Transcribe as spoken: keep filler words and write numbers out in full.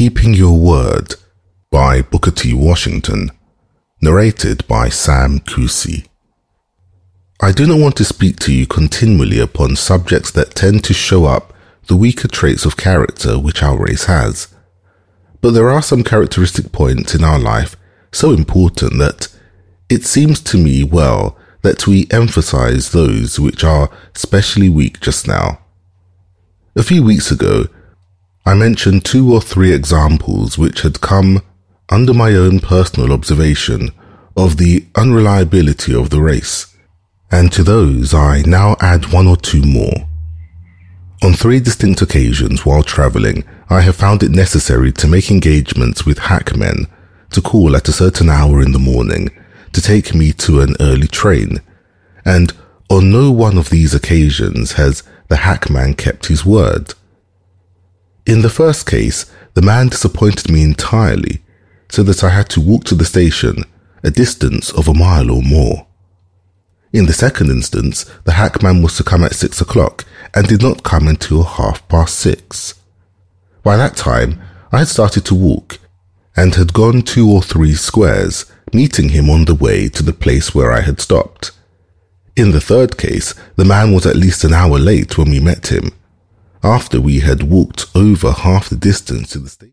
Keeping Your Word by Booker T. Washington, narrated by Sam Kusi. I do not want to speak to you continually upon subjects that tend to show up the weaker traits of character which our race has. But there are some characteristic points in our life so important that it seems to me well that we emphasize those which are specially weak just now. A few weeks ago, I mentioned two or three examples which had come under my own personal observation of the unreliability of the race, and to those I now add one or two more. On three distinct occasions while travelling, I have found it necessary to make engagements with hackmen to call at a certain hour in the morning to take me to an early train, and on no one of these occasions has the hackman kept his word. In the first case, the man disappointed me entirely, so that I had to walk to the station, a distance of a mile or more. In the second instance, the hackman was to come at six o'clock and did not come until half past six. By that time, I had started to walk and had gone two or three squares, meeting him on the way to the place where I had stopped. In the third case, the man was at least an hour late when we met him, after we had walked over half the distance to the station.